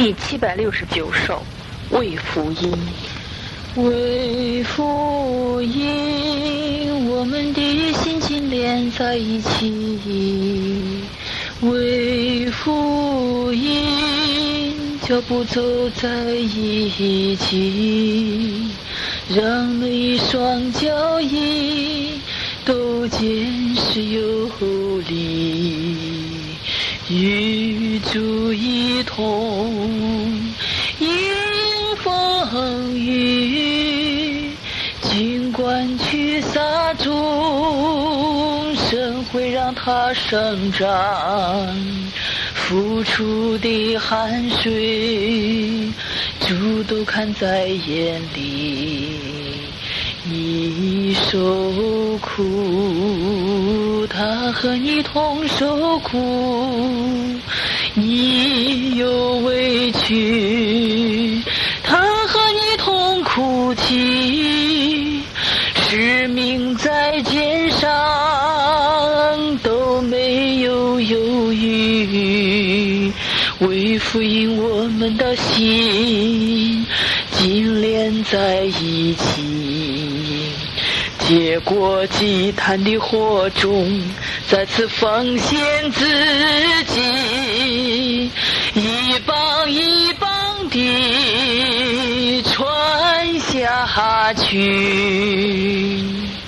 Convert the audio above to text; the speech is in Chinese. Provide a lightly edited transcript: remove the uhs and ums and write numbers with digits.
第769首《为福音》。 为福音，我们的心情连在一起。为福音，脚步走在一起，让每双脚印都坚实有力，与主一同迎风雨，尽管驱撒众生会让它生长，付出的汗水主都看在眼里。你受苦，他和你同受苦；你有委屈，他和你同哭泣。使命在肩上，都没有犹豫。为福音，我们的心紧连在一起，结果祭坛的火中再次奉献自己，一棒一棒地传下去。